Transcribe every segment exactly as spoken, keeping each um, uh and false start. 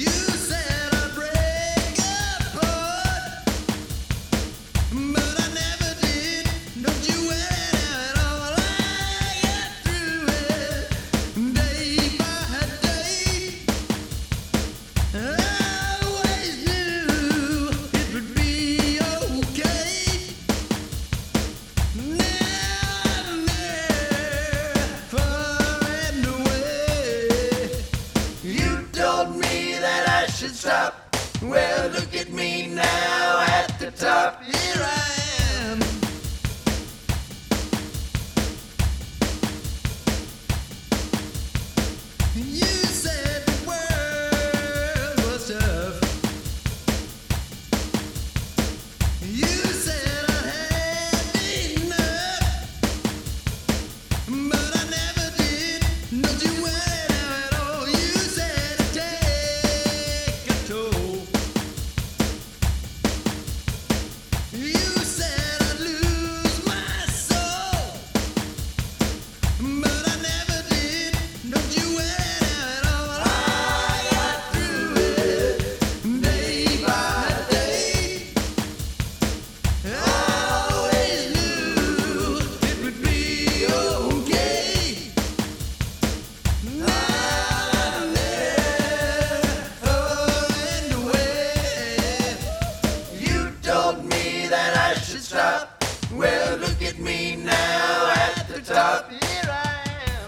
said I'd break apart, but I never did. Don't you worry at all. I got through it day by day. I always knew it would be okay. Now I'm there, far and away. You told me that I should stop. Well, look at me now at the top. Here I am. You said the world was tough. You said I had enough, but I never did. Don't you worry now at all. You said it'd take a toll. You said I'd lose my soul, but I never did. Don't you worry now at all. I got through it day by day. I always knew it would be okay. Now I'm there, far and away. You told me that I should stop. Well, look at me now at the top. Here I am.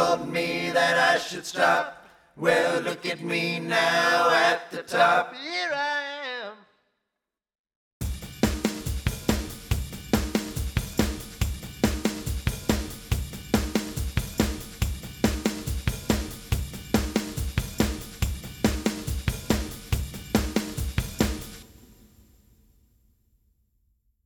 Should stop. Well, look at me now at the top. Here